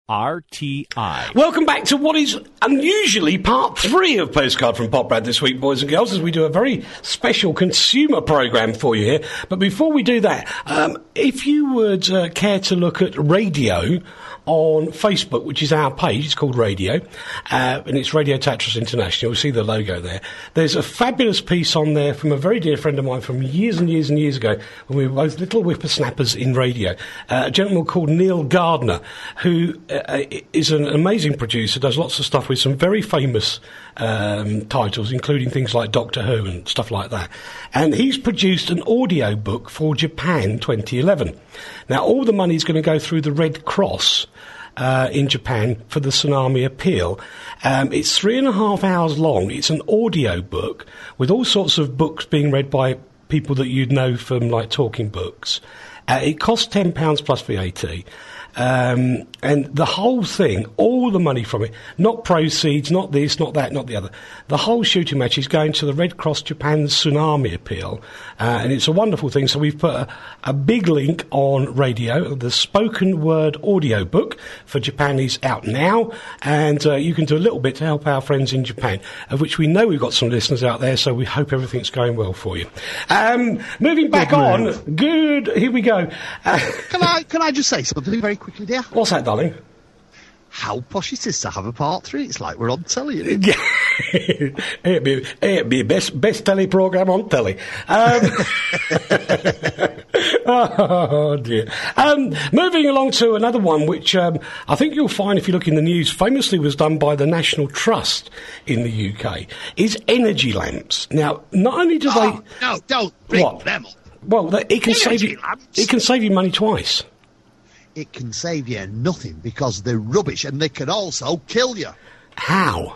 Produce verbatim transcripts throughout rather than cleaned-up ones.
R T I. Welcome back to what is unusually part three of Postcard from Pop Brad this week, boys and girls, as we do a very special consumer programme for you here. But before we do that, um, if you would uh, care to look at Radio on Facebook, which is our page, it's called Radio, uh, and it's Radio Tatras International. You'll see the logo there. There's a fabulous piece on there from a very dear friend of mine from years and years and years ago, when we were both little whippersnappers in radio. Uh, a gentleman called Neil Gardner, who uh, is an amazing producer, does lots of stuff with some very famous um, titles, including things like Doctor Who and stuff like that. And he's produced an audio book for Japan twenty eleven. Now, all the money's going to go through the Red Cross Uh, in Japan for the tsunami appeal. Um, it's three and a half hours long. It's an audio book with all sorts of books being read by people that you'd know from, like, talking books. Uh, it costs ten pounds plus V A T. Um, and the whole thing, all the money from it, not proceeds, not this, not that, not the other. The whole shooting match is going to the Red Cross Japan tsunami appeal. Uh, and it's a wonderful thing. So we've put a, a big link on Radio. The spoken word audio book for Japan is out now. And uh, you can do a little bit to help our friends in Japan, of which we know we've got some listeners out there. So we hope everything's going well for you. Um, moving back good on. Move. Good. Here we go. Uh, can I, can I just say something very quickly, dear? What's that, darling? How posh it is to have a part three. It's like we're on telly. Yeah. it'd be it'd be best best telly programme on telly. Um, oh dear. Um, moving along to another one, which um, I think you'll find if you look in the news, famously was done by the National Trust in the U K, is energy lamps. Now, not only do oh, they no, don't bring what? them up. Well, they, it can energy save you. lamps? It can save you money twice. It can save you nothing because they're rubbish, and they can also kill you. How?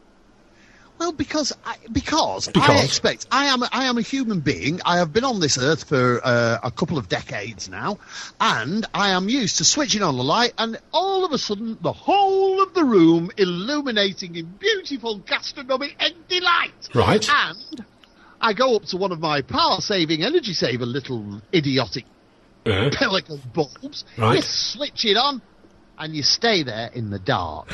Well, because I, because, because I expect I am I am a human being. I have been on this earth for uh, a couple of decades now, and I am used to switching on the light, and all of a sudden, the whole of the room illuminating in beautiful gastronomic delight. Right. And I go up to one of my power-saving, energy-saver little idiotic Uh, pelican bulbs, right. You switch it on, and you stay there in the dark.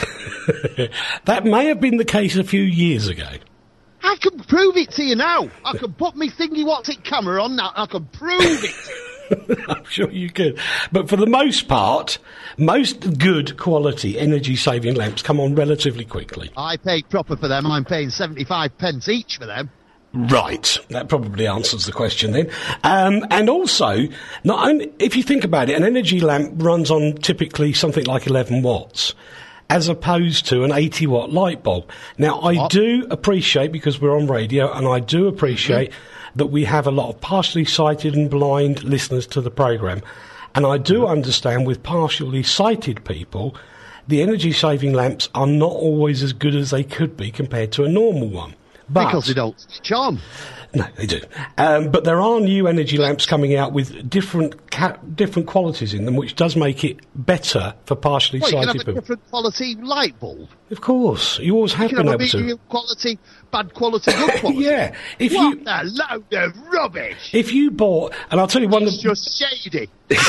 That may have been the case a few years ago. I can prove it to you now. I can put me thingy what's it camera on now. I can prove it. I'm sure you could. But for the most part, most good quality energy saving lamps come on relatively quickly. I paid proper for them. I'm paying seventy-five pence each for them. Right, that probably answers the question then. Um, and also, not only, if you think about it, an energy lamp runs on typically something like eleven watts, as opposed to an eighty watt light bulb. Now, I What? do appreciate, because we're on radio, and I do appreciate mm-hmm. that we have a lot of partially sighted and blind listeners to the programme. And I do mm-hmm. understand with partially sighted people, the energy saving lamps are not always as good as they could be compared to a normal one. But, because they don't switch on. No, they do. Um, but there are new energy lamps coming out with different ca- different qualities in them, which does make it better for partially well, sighted you can have a people. different quality light bulb. Of course, you always have you been can have able a to. medium quality, bad quality, good quality. Yeah, if what you a load of rubbish! if you bought, and I'll tell you one. It's of just shady.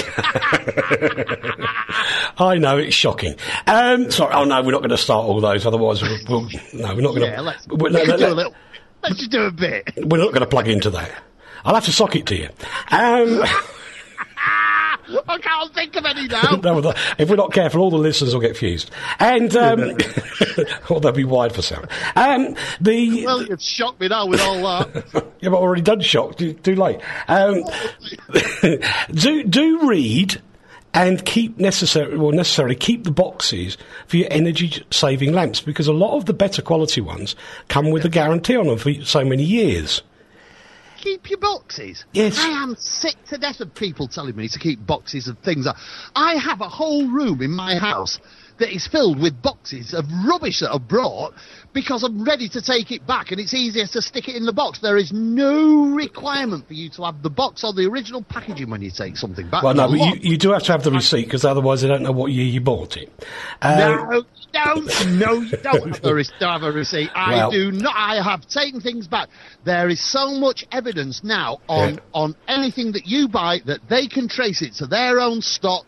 I know, it's shocking. Um, sorry, oh no, we're not going to start all those. Otherwise, we'll, we'll, no, we're not going to. Yeah, let's, we're, let's no, do let, a little. Let's just do a bit. We're not going to plug into that. I'll have to sock it to you. Um, I can't think of any now. no, if we're not careful, all the listeners will get fused. And, um, or they'll be wide for sound. Um, the, well, you've shocked me now with all that. yeah, but I've already done shock. Too, too late. Um, do, do read and keep necessary, well, necessarily keep the boxes for your energy-saving lamps, because a lot of the better quality ones come with a guarantee on them for so many years. Keep your boxes? Yes. I am sick to death of people telling me to keep boxes of things. I have a whole room in my house that is filled with boxes of rubbish that I've brought because I'm ready to take it back, and it's easier to stick it in the box. There is no requirement for you to have the box or the original packaging when you take something back. Well, no, but you, you do have to have the receipt, because otherwise they don't know what year you bought it. Um, no, you don't. No, you don't have, the re- don't have a receipt. I well, do not. I have taken things back. There is so much evidence now on, yeah. on anything that you buy that they can trace it to their own stock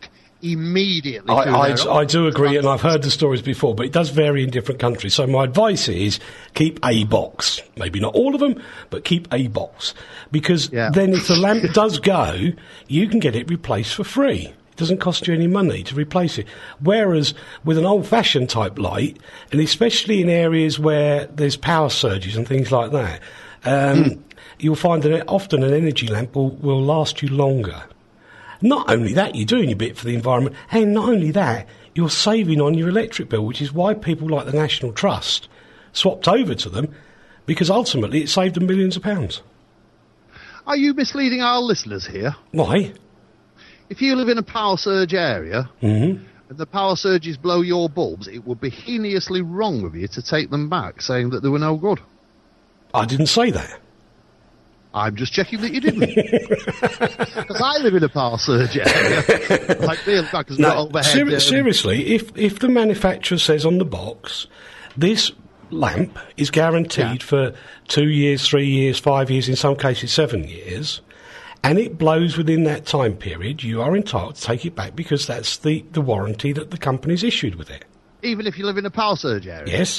immediately. I, through I, their I do agree, and I've heard the stories before, but it does vary in different countries. So my advice is keep a box. Maybe not all of them, but keep a box. Because Yeah. then if the lamp does go, you can get it replaced for free. It doesn't cost you any money to replace it. Whereas with an old-fashioned type light, and especially in areas where there's power surges and things like that, um, mm. you'll find that often an energy lamp will, will last you longer. Not only that, you're doing a bit for the environment, and not only that, you're saving on your electric bill, which is why people like the National Trust swapped over to them, because ultimately it saved them millions of pounds. Are you misleading our listeners here? Why? If you live in a power surge area, Mm-hmm. and the power surges blow your bulbs, it would be heinously wrong of you to take them back, saying that they were no good. I didn't say that. I'm just checking that you didn't. Because I live in a power surge area. Like real crackers, No, not overhead. ser- um, seriously, if, if the manufacturer says on the box, this lamp is guaranteed Yeah. for two years, three years, five years, in some cases seven years, and it blows within that time period, you are entitled to take it back because that's the, the warranty that the company's issued with it. Even if you live in a power surge area? Yes?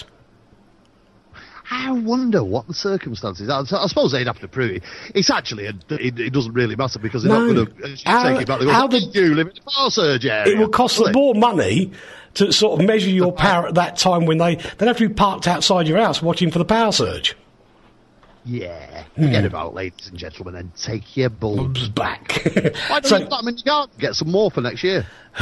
I wonder what the circumstances are. I suppose they'd have to prove it. It's actually, a, it, it doesn't really matter because they're No. not going to How- take it back. They go, how the- you live in a power surge area. It will cost Will them it? more money to sort of measure your power at that time when they, they'd have to be parked outside your house watching for the power surge. Yeah. Forget about it, ladies and gentlemen, and take your bulbs. Bulbs back. Why don't So- you put them in your garden? Get some more for next year.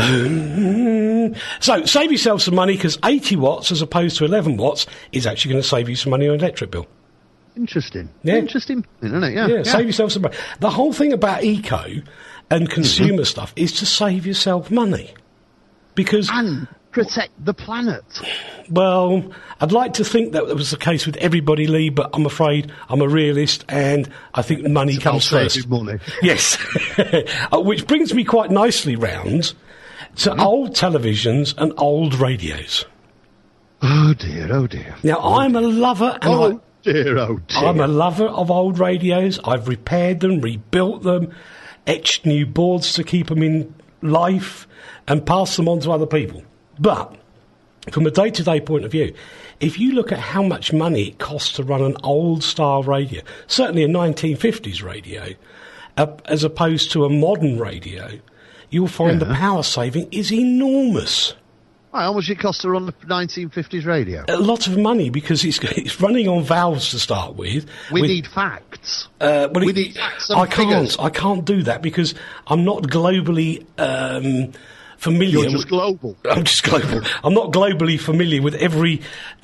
So save yourself some money because eighty watts as opposed to eleven watts is actually going to save you some money on electric bill. Interesting. Yeah. Interesting, isn't it? Yeah. Yeah, save yourself some money. The whole thing about eco and consumer Mm-hmm. stuff is to save yourself money. Because, And protect the planet. well, I'd like to think that was the case with everybody, Lee, but I'm afraid I'm a realist and I think money comes About first. saving money. Yes. Uh, Which brings me quite nicely round to Mm-hmm. old televisions and old radios. Oh dear, oh dear. Now, I'm a lover and I, Oh dear, oh dear. I'm a lover of old radios. I've repaired them, rebuilt them, etched new boards to keep them in life, and passed them on to other people. But from a day-to-day point of view, if you look at how much money it costs to run an old-style radio, certainly a nineteen fifties radio, uh, as opposed to a modern radio, you'll find the power saving is enormous. Right, how much it cost to run the nineteen fifties radio? A lot of money because it's, it's running on valves to start with. We with- need facts. Uh, well, We it- need facts and I can't. figures. I can't do that because I'm not globally um, familiar. You're just with- global. I'm just global. I'm not globally familiar with every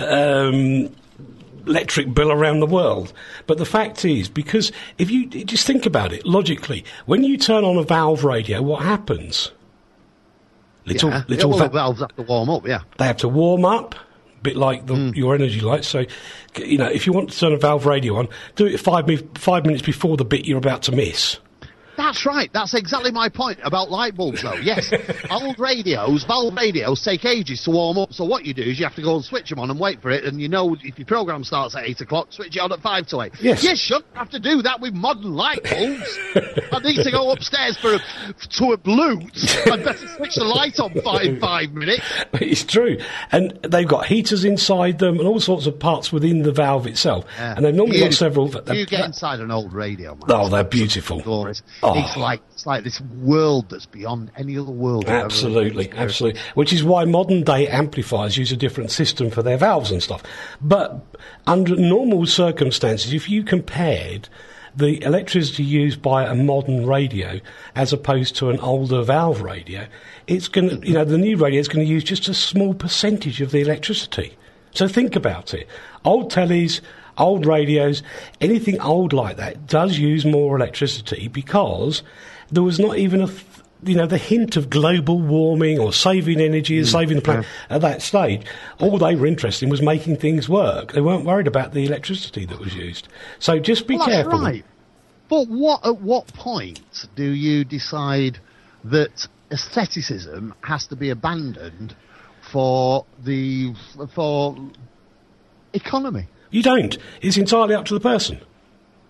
um, electric bill around the world. But the fact is, because if you just think about it logically, when you turn on a valve radio, what happens? Little, yeah. little yeah, well, va- the valves have to warm up, yeah. they have to warm up, a bit like the, Mm. your energy lights. So, you know, if you want to turn a valve radio on, do it five, mi- five minutes before the bit you're about to miss. That's right. That's exactly my point about light bulbs, though. Yes, old radios, valve radios, take ages to warm up. So what you do is you have to go and switch them on and wait for it. And you know, if your program starts at eight o'clock, switch it on at five to eight. Yes. You shouldn't have to do that with modern light bulbs. I need to go upstairs for a, to a blute. I'd better switch the light on five in five minutes. It's true. And they've got heaters inside them and all sorts of parts within the valve itself. Yeah. And they've normally got You- several. You get inside an old radio, man. Oh, they're beautiful. Glorious. Oh. It's like it's like this world that's beyond any other world. I've ever Absolutely, experienced. absolutely. Which is why modern day amplifiers use a different system for their valves and stuff. But under normal circumstances, if you compared the electricity used by a modern radio as opposed to an older valve radio, it's going to, you know, the new radio is going to use just a small percentage of the electricity. So think about it. Old tellies, old radios, anything old like that does use more electricity because there was not even a, th- you know, the hint of global warming or saving energy and saving the planet at that stage. All they were interested in was making things work. They weren't worried about the electricity that was used. So just be Well, that's careful. right. But what at what point do you decide that aestheticism has to be abandoned for the for economy? You don't. It's entirely up to the person.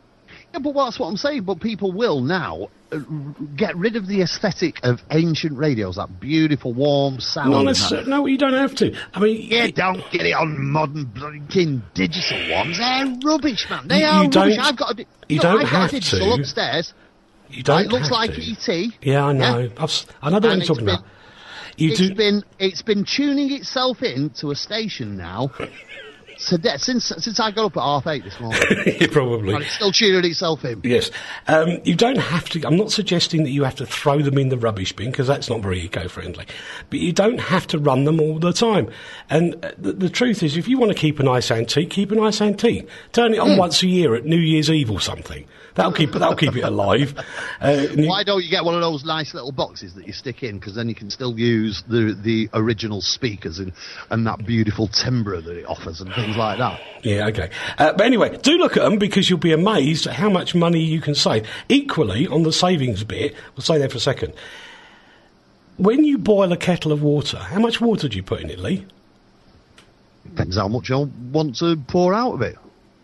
Yeah, but that's what I'm saying. But people will now uh, get rid of the aesthetic of ancient radios, that beautiful, warm sound. Not necessarily. No, you don't have to. I mean, Yeah, it- don't get it on modern blinking digital ones. They're rubbish, man. They You- are you don't- rubbish. I've got a, di- you no, don't I've got have a digital to. upstairs. you don't. It looks have like to. E T. Yeah, I know. I've, s- I know what And you're talking it's about. You It's do. been it's been tuning itself in to a station now. So that, since since I got up at half eight this morning, Yeah, probably. and it's still tuning itself in. Yes. Um, you don't have to. I'm not suggesting that you have to throw them in the rubbish bin because that's not very eco-friendly. But you don't have to run them all the time. And uh, the, the truth is, if you want to keep a nice antique, keep a nice antique. Turn it on once a year at New Year's Eve or something. That'll keep that'll keep it alive. Uh, and you- Why don't you get one of those nice little boxes that you stick in? Because then you can still use the the original speakers and and that beautiful timbre that it offers and things like that. Yeah, okay. Uh, but anyway, do look at them because you'll be amazed at how much money you can save. Equally, on the savings bit, we'll stay there for a second. When you boil a kettle of water, how much water do you put in it, Lee? Depends how much I want to pour out of it.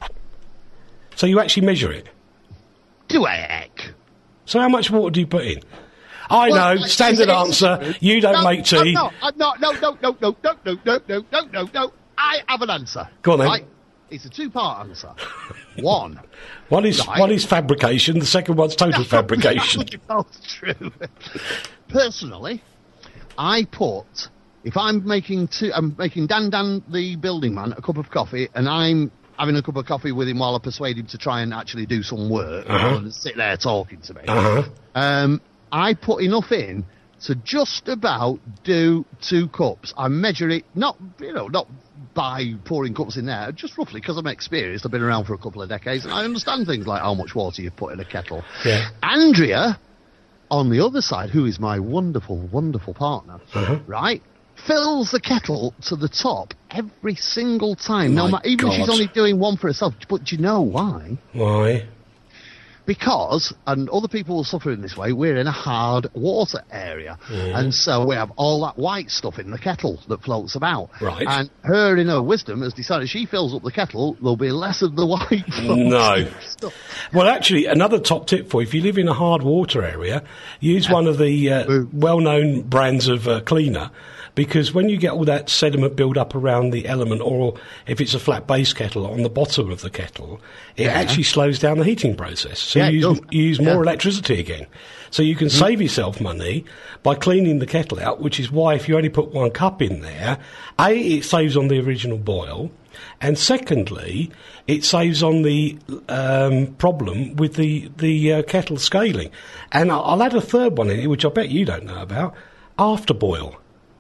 So you actually measure it. Do I heck? So how much water do you put in? I Well, know, I- standard it's- answer, you don't no, make tea. No, no, no, no, no, no, no, no, no, no, no, no, no, no. I have an answer. Go on then. Right? It's a two-part answer. One. One is, Right. one is fabrication, the second one's total fabrication. That's true. Personally, I put, if I'm making two, I'm making Dan Dan the building man a cup of coffee, and I'm having a cup of coffee with him while I persuade him to try and actually do some work Uh-huh. rather than sit there talking to me. Uh-huh. Um, I put enough in to just about do two cups. I measure it, not, you know, not by pouring cups in there, just roughly, because I'm experienced. I've been around for a couple of decades, and I understand things like how much water you put in a kettle. Yeah. Andrea, on the other side, who is my wonderful, wonderful partner, Uh-huh. right, fills the kettle to the top every single time. No My matter, even if she's God. only doing one for herself. But do you know why? Why? Because, and other people will suffer in this way, we're in a hard water area. And so we have all that white stuff in the kettle that floats about. Right. And her, in her wisdom, has decided she fills up the kettle, there'll be less of the white No. stuff. Well, actually, another top tip for you, if you live in a hard water area, use one of the uh, Boo. well-known brands of uh, cleaner, because when you get all that sediment build up around the element, or if it's a flat base kettle on the bottom of the kettle, it actually slows down the heating process. So Yeah, you it use, does. you use more Yeah. Mm-hmm. electricity again. So you can save yourself money by cleaning the kettle out, which is why if you only put one cup in there, A, it saves on the original boil, and secondly, it saves on the um, problem with the, the uh, kettle scaling. And I'll, I'll add a third one in it, which I bet you don't know about, after boil.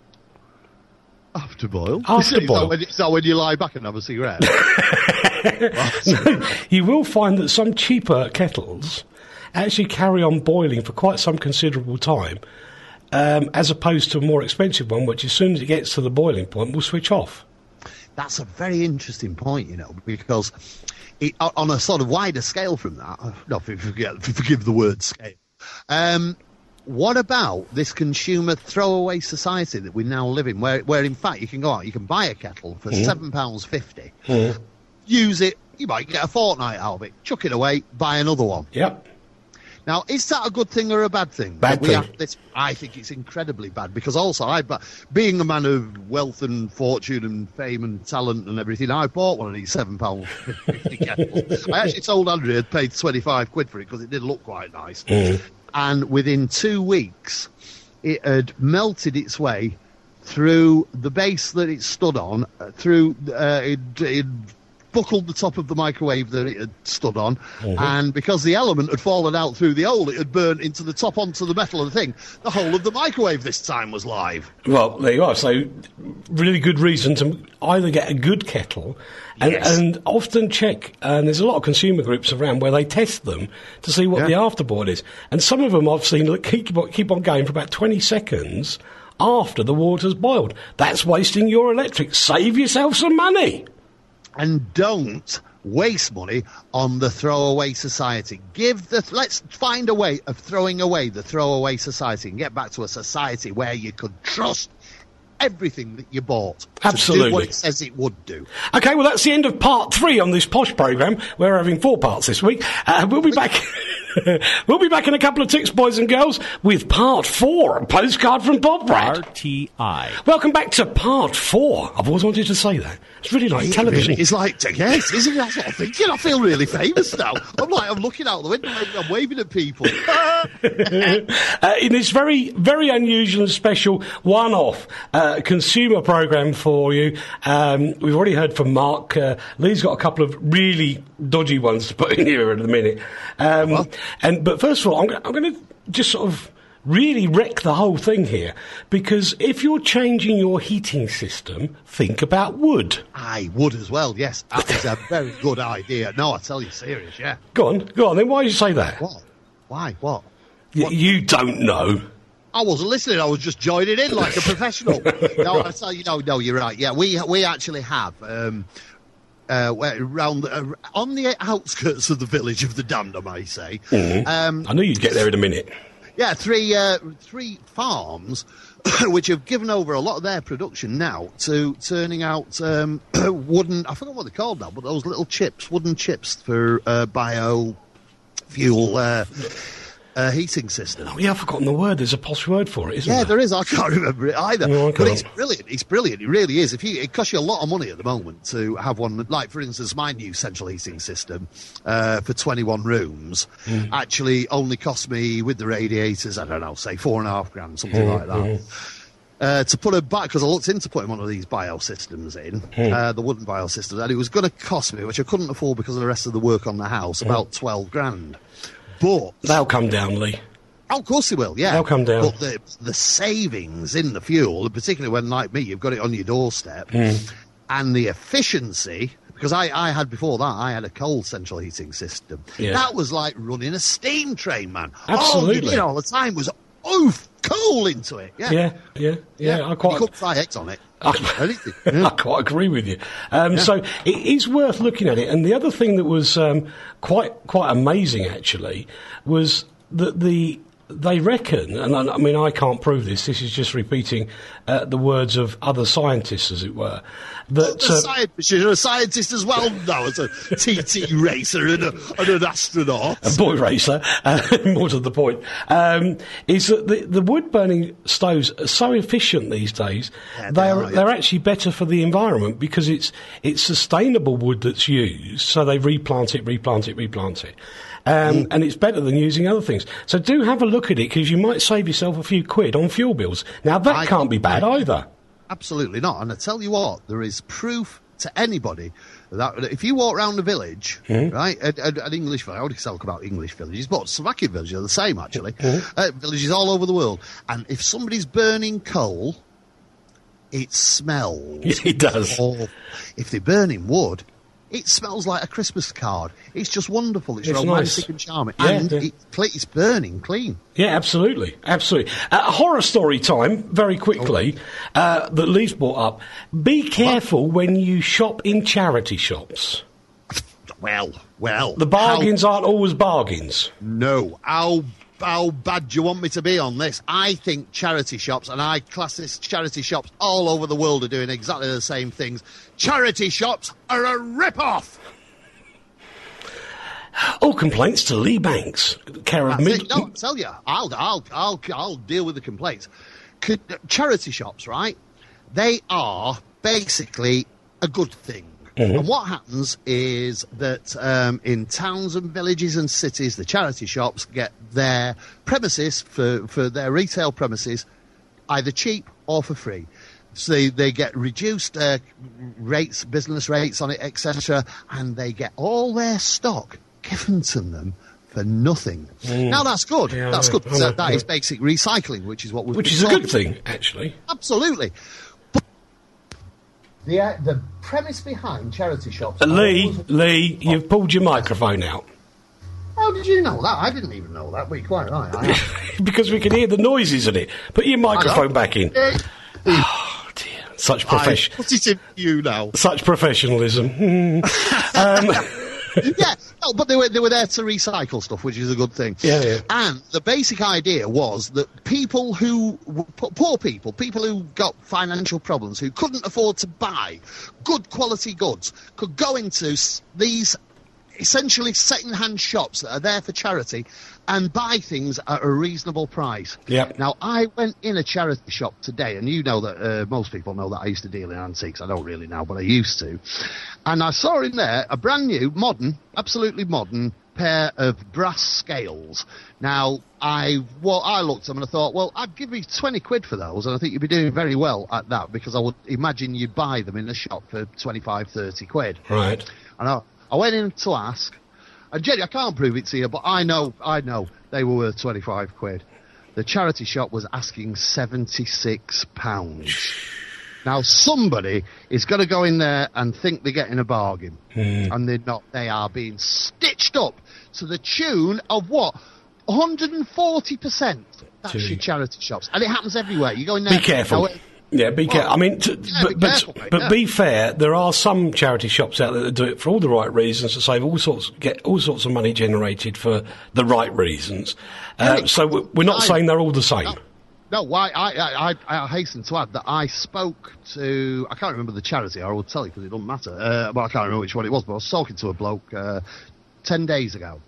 After boil? After Is that boil. when- Is that when you lie back and have a cigarette? You will find that some cheaper kettles actually carry on boiling for quite some considerable time, um, as opposed to a more expensive one, which as soon as it gets to the boiling point, will switch off. That's a very interesting point, you know, because it, on a sort of wider scale from that, no, forget, forgive the word scale, um, what about this consumer throwaway society that we now live in, where, where in fact you can go out, you can buy a kettle for seven pounds fifty, use it, you might get a fortnight out of it, chuck it away, buy another one. Yep. Now, is that a good thing or a bad thing? Bad That we thing. have this, I think it's incredibly bad, because also, I, but being a man of wealth and fortune and fame and talent and everything, I bought one of these seven pounds fifty kettles. I actually told Andrea I'd paid twenty-five quid for it because it did look quite nice. And within two weeks, it had melted its way through the base that it stood on, uh, through, uh, it, it buckled the top of the microwave that it had stood on, and because the element had fallen out through the hole, it had burnt into the top onto the metal of the thing. The whole of the microwave this time was live. Well, there you are. So, really good reason to either get a good kettle and, Yes. and often check. And there's a lot of consumer groups around where they test them to see what Yeah. the afterboard is. And some of them I've seen that keep, keep on going for about twenty seconds after the water's boiled. That's wasting your electric. Save yourself some money. And don't waste money on the throwaway society. Give the let's find a way of throwing away the throwaway society and get back to a society where you could trust everything that you bought. Absolutely. To do what it says it would do. Okay, well, that's the end of part three on this posh programme. We're having four parts this week. Uh, we'll be back... we'll be back in a couple of ticks, boys and girls, with part four, a postcard from Bob Brad. R T I. Welcome back to part four. I've always wanted to say that. It's really like It television. really is like, yes, isn't it? That's what I'm thinking. I feel really famous now. I'm like, I'm looking out the window, I'm waving at people. uh, in this very, very unusual and special one-off uh, consumer programme for you, um, we've already heard from Mark. Uh, Lee's got a couple of really dodgy ones to put in here in a minute. Um, well. and But first of all, I'm, I'm going to just sort of really wreck the whole thing here, because if you're changing your heating system, think about wood. I would as well, yes. That is a very good idea. No, I tell you, serious, yeah. Go on, go on, then why do you say that? What? Why? What? Y- what? You don't know. I wasn't listening. I was just joining in like a professional. No, I tell you, no, no, you're right. Yeah, we we actually have um, uh, around uh, on the outskirts of the village of the damned, I may say. Mm-hmm. Um, I knew you'd get there in a minute. Yeah, three uh, three farms which have given over a lot of their production now to turning out um, wooden. I forgot what they're called now, but those little chips, wooden chips for uh, bio fuel. Uh, Uh, heating system. Oh, yeah, I've forgotten the word. There's a posh word for it, isn't yeah, there? there is. I can't remember it either. No, I but can't. it's brilliant. It's brilliant. It really is. If you, it costs you a lot of money at the moment to have one. Like, for instance, my new central heating system uh, for twenty-one rooms mm. actually only cost me, with the radiators, I don't know, say four and a half grand, something mm, like that. Mm. Uh, to put it back, because I looked into putting one of these biosystems in, mm. uh, the wooden biosystems, and it was going to cost me, which I couldn't afford because of the rest of the work on the house, mm. about twelve grand. But they'll come down, Lee. Oh, of course it will, yeah. They'll come down. But the, the savings in the fuel, particularly when, like me, you've got it on your doorstep, mm. and the efficiency, because I, I had before that, I had a coal central heating system. Yeah. That was like running a steam train, man. Absolutely. All you did all the time was oof, coal into it. Yeah, yeah, yeah. yeah. yeah. I quite... You couldn't fry eggs on it. I, I quite agree with you. Um, yeah. So it is worth looking at it. And the other thing that was um, quite quite amazing, actually, was that the... They reckon, and I, I mean, I can't prove this, this is just repeating uh, the words of other scientists, as it were, that... Uh, scientist, you're a scientist as well now, as a T T racer and, a, and an astronaut. A boy racer, uh, more to the point, um, is that the, the wood-burning stoves are so efficient these days, yeah, they are, are, yeah. they're actually better for the environment, because it's it's sustainable wood that's used, so they replant it, replant it, replant it. Um, mm. And it's better than using other things. So do have a look at it, because you might save yourself a few quid on fuel bills. Now, that I can't be bad either. Absolutely not. And I tell you what, there is proof to anybody that if you walk around the village, mm. right, an, an English village, I already talk about English villages, but Slovakian villages are the same, actually. Mm. Uh, villages all over the world. And if somebody's burning coal, it smells. Yeah, it does. Or if they're burning wood, it smells like a Christmas card. It's just wonderful. It's, it's romantic nice. and charming. Yeah, and yeah. It, it's burning clean. Yeah, absolutely. Absolutely. Uh, horror story time, very quickly, oh. uh, that Lee's brought up. Be careful what? when you shop in charity shops. Well, well. The bargains how... aren't always bargains. No. How how bad do you want me to be on this? I think charity shops, and I class this charity shops all over the world, are doing exactly the same things. Charity shops are a rip-off. All complaints to Lee Banks, care of mid. No, I'll tell you, I'll, I'll, I'll, I'll deal with the complaints. Could, charity shops, right? They are basically a good thing. Mm-hmm. And what happens is that um, in towns and villages and cities, the charity shops get their premises for, for their retail premises either cheap or for free. So they, they get reduced uh, rates, business rates on it, et cetera, and they get all their stock given to them for nothing. Mm. Now that's good. Yeah, that's good. Yeah, that, that yeah. is basic recycling, which is what we've which been is a good about. thing, actually. Absolutely. But the uh, the premise behind charity shops. Uh, Lee, Lee, oh. you've pulled your microphone out. How did you know that? I didn't even know that. But you're quite right. I because we can hear the noises in it. Put your microphone back in. Oh dear, such profession. Put it in you now. Such professionalism. um, yeah, no, but they were they were there to recycle stuff, which is a good thing. Yeah, yeah. And the basic idea was that people who poor people, people who got financial problems, who couldn't afford to buy good quality goods, could go into these essentially second-hand shops that are there for charity and buy things at a reasonable price. Yep. Now, I went in a charity shop today, and you know that uh, most people know that I used to deal in antiques. I don't really now, but I used to. And I saw in there a brand new, modern, absolutely modern pair of brass scales. Now, I well, I looked at them and I thought, well, I'd give you twenty quid for those, and I think you'd be doing very well at that, because I would imagine you'd buy them in a shop for twenty-five, thirty quid. Right. And I, I went in to ask, and Jenny, I can't prove it to you, but I know, I know they were worth twenty-five quid. The charity shop was asking seventy-six pounds. Now, somebody is going to go in there and think they're getting a bargain, mm. and they're not. They are being stitched up to the tune of what? one hundred forty percent. That's Gee. your charity shops. And it happens everywhere. You go in there. Be careful. Now, Yeah, be careful. I mean, to, yeah, but, be but, careful, mate, but yeah. be fair. There are some charity shops out there that do it for all the right reasons, to save all sorts, get all sorts of money generated for the right reasons. Uh, so we're we're not I- saying they're all the same. No. No, why? I, I, I, I hasten to add that I spoke to, I can't remember the charity, I will tell you because it doesn't matter, uh, but I can't remember which one it was, but I was talking to a bloke uh, ten days ago.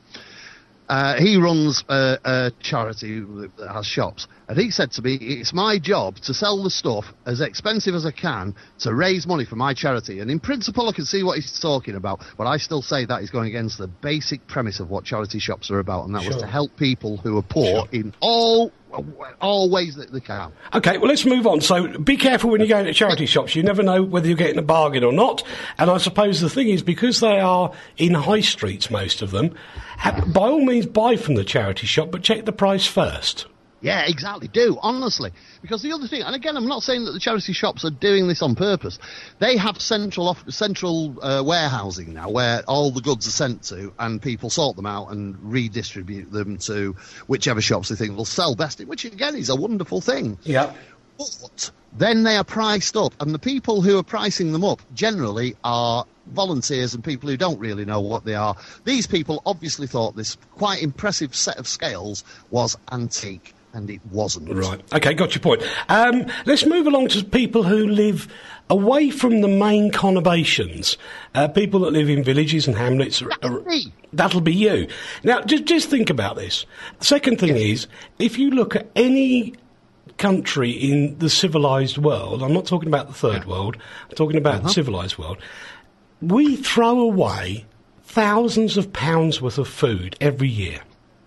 Uh, he runs a, a charity that has shops, and he said to me, it's my job to sell the stuff as expensive as I can to raise money for my charity. And in principle, I can see what he's talking about, but I still say that is going against the basic premise of what charity shops are about, and that Sure. was to help people who are poor Sure. in all all ways that they can. Okay, well, let's move on. So be careful when you go into charity shops. You never know whether you're getting a bargain or not. And I suppose the thing is, because they are in high streets, most of them, ha- by all means buy from the charity shop, but check the price first. Yeah, exactly. Do, honestly. Because the other thing, and again, I'm not saying that the charity shops are doing this on purpose. They have central off, central uh, warehousing now where all the goods are sent to, and people sort them out and redistribute them to whichever shops they think will sell best, which again is a wonderful thing. Yeah. But then they are priced up, and the people who are pricing them up generally are volunteers and people who don't really know what they are. These people obviously thought this quite impressive set of scales was antique. And it wasn't. Right. Okay, got your point. Um, let's move along to people who live away from the main conurbations. Uh, people that live in villages and hamlets. Are, That'll are, be. that'll be you. Now, just, just think about this. The second thing is, if you look at any country in the civilised world, I'm not talking about the third world, I'm talking about Uh-huh. the civilised world, we throw away thousands of pounds worth of food every year.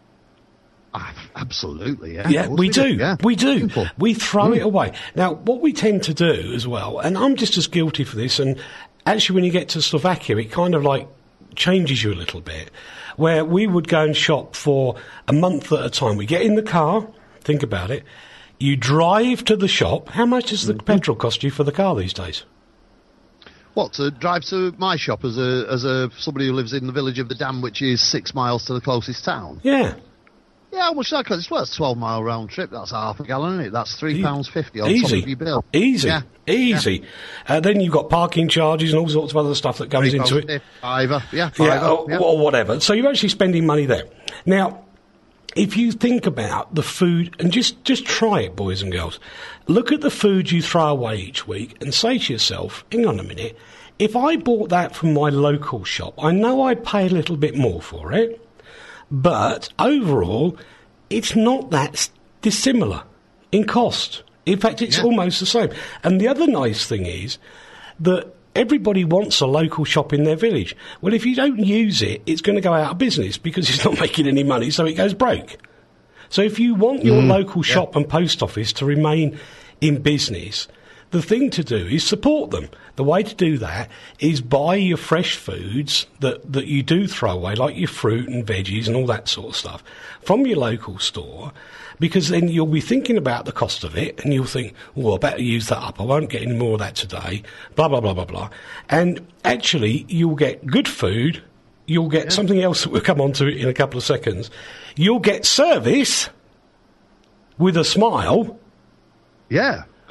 Ah, absolutely, yeah. Yeah, Of course we do. Yeah. We do. Simple. We throw it away. Now, what we tend to do as well, and I'm just as guilty for this, and actually when you get to Slovakia, it kind of like changes you a little bit, where we would go and shop for a month at a time. We get in the car, think about it, you drive to the shop. How much does the petrol cost you for the car these days? What, to drive to my shop as a as a somebody who lives in the village of the Dam, which is six miles to the closest town? Yeah. Yeah, how much that cost? Well, it's a twelve mile round trip. That's half a gallon, isn't it? That's three pounds fifty on Easy. top of your bill. Easy. Yeah. Easy. Uh, then you've got parking charges and all sorts of other stuff that comes Three into pounds it. fifty, Fiver, yeah, fiver, Yeah, or, yeah. or whatever. So you're actually spending money there. Now, if you think about the food, and just, just try it, boys and girls, look at the food you throw away each week and say to yourself, hang on a minute, if I bought that from my local shop, I know I'd pay a little bit more for it, but overall, it's not that s- dissimilar in cost. In fact, it's Yeah. almost the same. And the other nice thing is that everybody wants a local shop in their village. Well, if you don't use it, it's going to go out of business because it's not making any money, so it goes broke. So if you want your local shop and post office to remain in business, the thing to do is support them. The way to do that is buy your fresh foods that, that you do throw away, like your fruit and veggies and all that sort of stuff, from your local store, because then you'll be thinking about the cost of it, and you'll think, well, I better use that up. I won't get any more of that today, blah, blah, blah, blah, blah. And actually, you'll get good food. You'll get something else that we'll come on to in a couple of seconds. You'll get service with a smile. Yeah,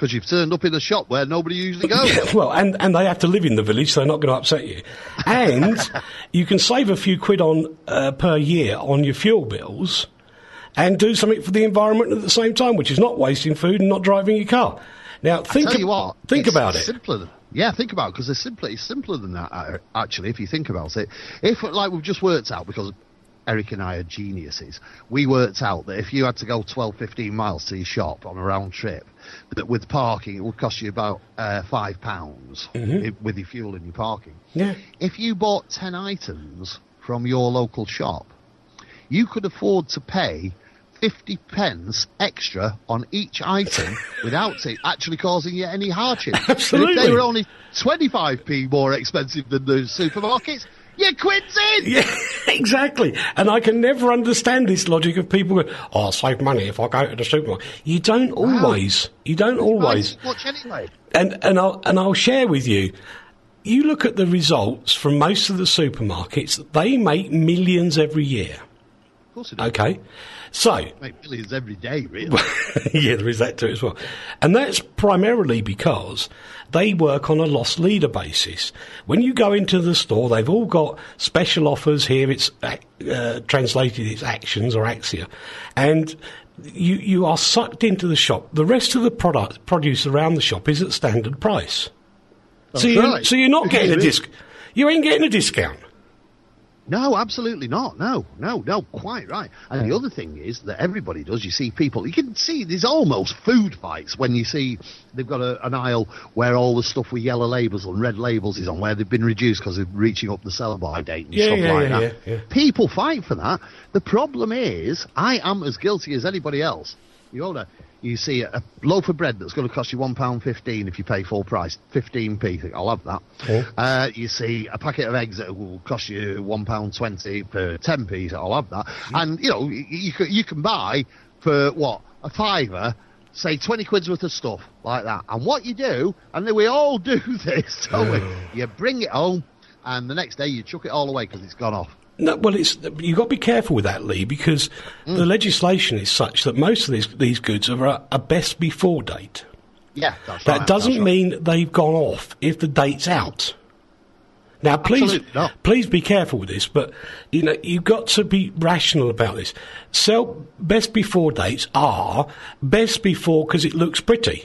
because you've turned up in a shop where nobody usually goes. Yeah, well, and, and they have to live in the village, so they're not going to upset you. And you can save a few quid on uh, per year on your fuel bills and do something for the environment at the same time, which is not wasting food and not driving your car. Now, think, I tell you what, think about it. Simpler than, yeah, think about it, because it's simpler, it's simpler than that, uh, actually, if you think about it. If, like we've just worked out, because Eric and I are geniuses, we worked out that if you had to go twelve, fifteen miles to your shop on a round trip, that with parking it would cost you about uh, five pounds Mm-hmm. i- with your fuel and your parking. Yeah. If you bought ten items from your local shop, you could afford to pay fifty pence extra on each item without it actually causing you any hardship. Absolutely. And if they were only twenty-five p more expensive than the supermarkets, your quid's in! Yeah, exactly. And I can never understand this logic of people going, oh, I'll save money if I go to the supermarket. You don't always. You don't always. Much anyway. And, and, I'll, and I'll share with you, you look at the results from most of the supermarkets, they make millions every year. Of course it does. Okay? So, Make millions every day, really. yeah, there is that too as well. And that's primarily because they work on a loss leader basis. When you go into the store, they've all got special offers. Here it's uh, translated, it's actions or axia. And you, you are sucked into the shop. The rest of the product produce around the shop is at standard price. That's so, you, right. so you're not It getting a is. disc. You ain't getting a discount. No, absolutely not. No, no, no, quite right. And the other thing is that everybody does. You see people, you can see there's almost food fights when you see they've got a, an aisle where all the stuff with yellow labels and red labels is on, where they've been reduced because they're reaching up the sell-by date and Yeah, stuff yeah, like yeah, that. yeah, yeah. People fight for that. The problem is, I am as guilty as anybody else. You order, you see a loaf of bread that's going to cost you one pound fifteen if you pay full price, fifteen p. Think, I'll have that. Yeah. Uh, you see a packet of eggs that will cost you one pound twenty for ten p. So I'll have that. And you know, you, you can you can buy for what, a fiver, say twenty quid's worth of stuff like that. And what you do, and then we all do this, don't we? You bring it home, and the next day you chuck it all away because it's gone off. No, well, it's you've got to be careful with that, Lee, because Mm. the legislation is such that most of these these goods are a, a best before date. Yeah, that's That right. doesn't that's right. mean they've gone off if the date's out. Now, please, Absolutely not. please be careful with this, but you know you've got to be rational about this. Sell best before dates are best before because it looks pretty.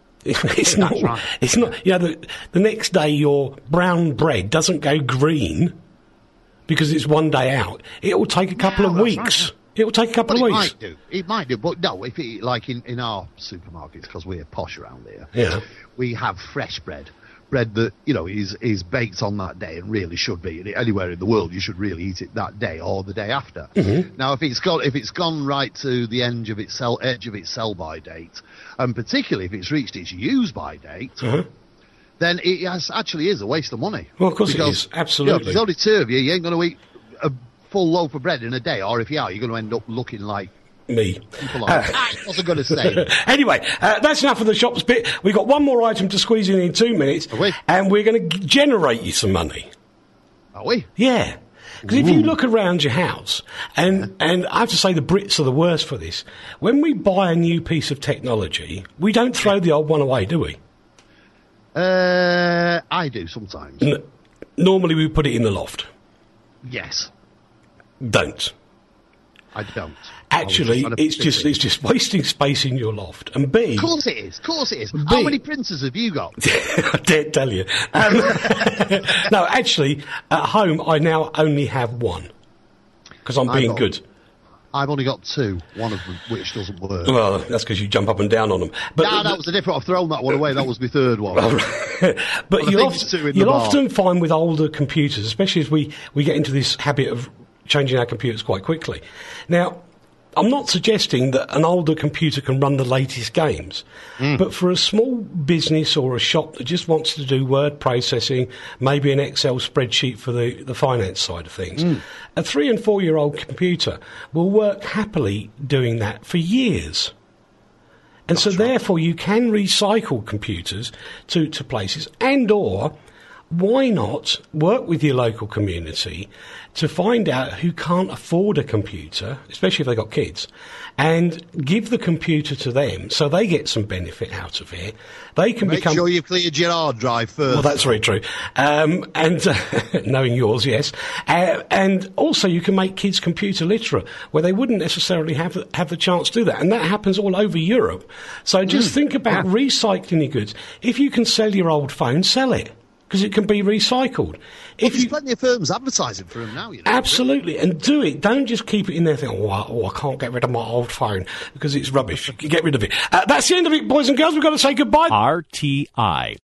It's not. right. It's not. You know, the, the next day your brown bread doesn't go green because it's one day out. It will take a couple No, of that's weeks. right, It will take a couple Well, of it weeks. might do. It might do, but no. If it, like in, in our supermarkets, because we're posh around here, Yeah. we have fresh bread, bread that you know is is baked on that day and really should be. Anywhere in the world, you should really eat it that day or the day after. Mm-hmm. Now, if it's gone if it's gone right to the edge of its sell edge of its sell by date, and particularly if it's reached its use by date. Uh-huh. Then it has, actually is a waste of money. Well, of course it Because, is. you know, Absolutely. if there's only two of you, you ain't going to eat a full loaf of bread in a day, or if you are, you're going to end up looking like Me. people are. I wasn't going to say. Anyway, uh, that's enough of the shops bit. We've got one more item to squeeze in in two minutes, Are we? and we're going to g- generate you some money. Are we? Yeah. Because if you look around your house, and, and I have to say the Brits are the worst for this, when we buy a new piece of technology, we don't throw the old one away, do we? Uh, I do sometimes. N- normally we put it in the loft. Yes, Don't. I don't. Actually, I was just it's just it's just wasting space in your loft. And B, Of course it is. Of course it is. How B- many printers have you got? I dare tell you. Um, no, actually, at home I now only have one because I'm I've being got- good. I've only got two. One of them which doesn't work. Well, that's because you jump up and down on them. But no, that was a different. I've thrown that one away. That was my third one. but I you'll, think it's oft- two in the you'll bar. often find with older computers, especially as we, we get into this habit of changing our computers quite quickly. Now, I'm not suggesting that an older computer can run the latest games, Mm. but for a small business or a shop that just wants to do word processing, maybe an Excel spreadsheet for the, the finance side of things, Mm. a three and four year old computer will work happily doing that for years. And so therefore you can recycle computers to, to places, and or why not work with your local community to find out who can't afford a computer, especially if they've got kids, and give the computer to them so they get some benefit out of it. They can Make become... sure you've cleared your hard drive first. Well, that's very true. Um, and uh, knowing yours, yes. Uh, and also you can make kids computer literate, where they wouldn't necessarily have, have the chance to do that. And that happens all over Europe. So just mm. think about yeah. recycling your goods. If you can sell your old phone, sell it, because it can be recycled. Well, if there's you, plenty of firms advertising for them now, you know. Absolutely, and do it. Don't just keep it in there thinking, oh, I, oh, I can't get rid of my old phone because it's rubbish. Get rid of it. Uh, that's the end of it, boys and girls. We've got to say goodbye. R T I